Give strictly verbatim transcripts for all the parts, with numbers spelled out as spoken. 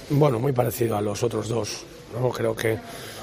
Bueno, muy parecido a los otros dos, ¿no? Creo que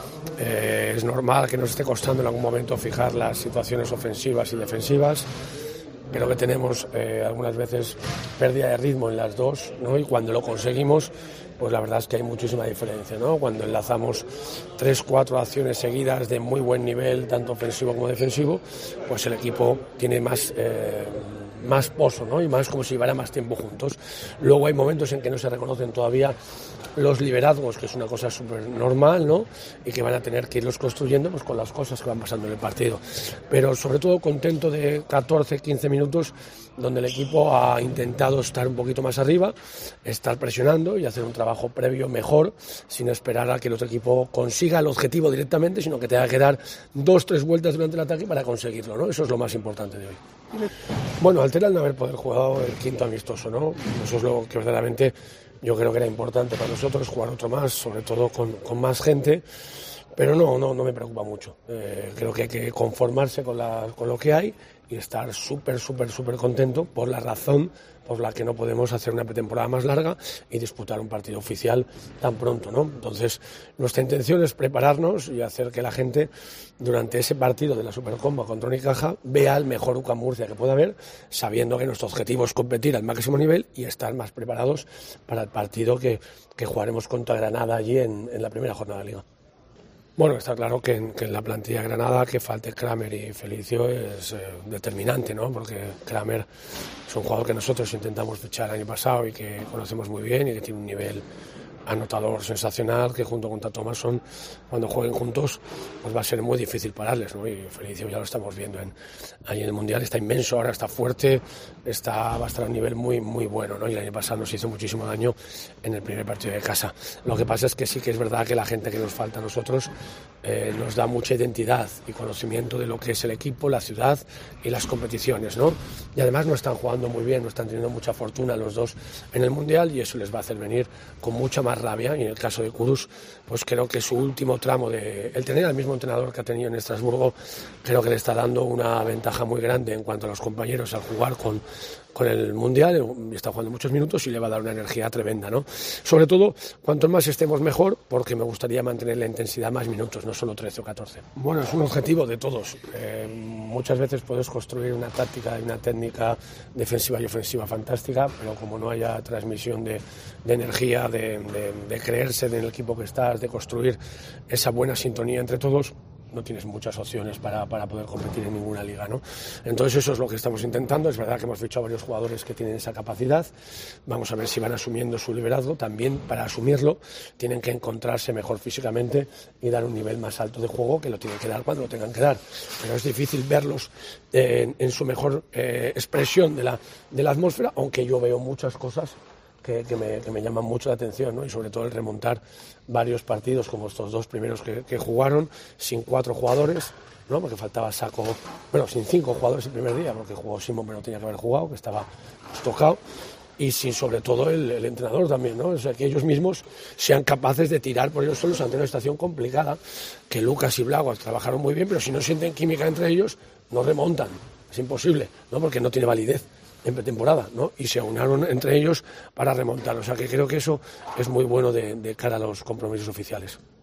eh, es normal que nos esté costando en algún momento fijar las situaciones ofensivas y defensivas. Creo que tenemos eh, algunas veces pérdida de ritmo en las dos, ¿no? Y cuando lo conseguimos, pues la verdad es que hay muchísima diferencia, ¿no? Cuando enlazamos tres, cuatro acciones seguidas de muy buen nivel, tanto ofensivo como defensivo, pues el equipo tiene más, eh, más pozo, ¿no? Y más como si llevara más tiempo juntos. Luego hay momentos en que no se reconocen todavía los liderazgos, que es una cosa súper normal, ¿no? Y que van a tener que irlos construyendo pues con las cosas que van pasando en el partido. Pero sobre todo contento de catorce, quince minutos donde el equipo ha intentado estar un poquito más arriba, estar presionando y hacer un trabajo previo mejor, sin esperar a que el otro equipo consiga el objetivo directamente, sino que tenga que dar dos, tres vueltas durante el ataque para conseguirlo, ¿no? Eso es lo más importante de hoy. Bueno, altera el no haber poder jugado el quinto amistoso, ¿no? Eso es lo que verdaderamente yo creo que era importante para nosotros, jugar otro más, sobre todo con, con más gente, pero no, no, no me preocupa mucho. Eh, creo que hay que conformarse con, la, con lo que hay y estar súper, súper, súper contento por la razón por la que no podemos hacer una pretemporada más larga y disputar un partido oficial tan pronto, ¿no? Entonces, nuestra intención es prepararnos y hacer que la gente, durante ese partido de la Supercopa contra Unicaja, vea el mejor U C A M Murcia que pueda haber, sabiendo que nuestro objetivo es competir al máximo nivel y estar más preparados para el partido que, que jugaremos contra Granada allí en, en la primera jornada de Liga. Bueno, está claro que en, que en la plantilla de Granada que falte Kramer y Felicio es eh, determinante, ¿no? Porque Kramer es un jugador que nosotros intentamos fichar el año pasado y que conocemos muy bien y que tiene un nivel anotador sensacional, que junto con Thomason, cuando jueguen juntos, pues va a ser muy difícil pararles, ¿no? Y Felicio ya lo estamos viendo en, ahí en el Mundial, está inmenso, ahora está fuerte, está, va a estar a un nivel muy, muy bueno, ¿no? Y el año pasado nos hizo muchísimo daño en el primer partido de casa. Lo que pasa es que sí que es verdad que la gente que nos falta a nosotros eh, nos da mucha identidad y conocimiento de lo que es el equipo, la ciudad y las competiciones, ¿no? Y además no están jugando muy bien, no están teniendo mucha fortuna los dos en el Mundial y eso les va a hacer venir con mucha más rabia. Y en el caso de Kudus, pues creo que su último tramo de el tener al mismo entrenador que ha tenido en Estrasburgo, creo que le está dando una ventaja muy grande en cuanto a los compañeros al jugar con, con el Mundial, está jugando muchos minutos y le va a dar una energía tremenda, ¿no? Sobre todo, cuanto más estemos mejor, porque me gustaría mantener la intensidad más minutos, no solo trece o catorce. Bueno, es un objetivo de todos. Eh, muchas veces puedes construir una táctica y una técnica defensiva y ofensiva fantástica, pero como no haya transmisión de, de energía, de, de, de creerse en el equipo que estás, de construir esa buena sintonía entre todos, no tienes muchas opciones para, para poder competir en ninguna liga, ¿no? Entonces eso es lo que estamos intentando. Es verdad que hemos fichado varios jugadores que tienen esa capacidad. Vamos a ver si van asumiendo su liderazgo. También para asumirlo tienen que encontrarse mejor físicamente y dar un nivel más alto de juego, que lo tienen que dar cuando lo tengan que dar. Pero es difícil verlos eh, en, en su mejor eh, expresión de la, de la atmósfera, aunque yo veo muchas cosas Que, que, me, que me llaman mucho la atención, ¿no? Y sobre todo el remontar varios partidos como estos dos primeros que, que jugaron sin cuatro jugadores, ¿no? Porque faltaba Saco, bueno, sin cinco jugadores el primer día, porque jugó Simón, pero no tenía que haber jugado, que estaba tocado, y sin sobre todo el, el entrenador también, ¿no? O sea, que ellos mismos sean capaces de tirar por ellos solos ante una situación complicada, que Lucas y Blago trabajaron muy bien, pero si no sienten química entre ellos, no remontan, es imposible, ¿no? Porque no tiene validez en pretemporada, ¿no? Y se aunaron entre ellos para remontar. O sea que creo que eso es muy bueno de, de cara a los compromisos oficiales.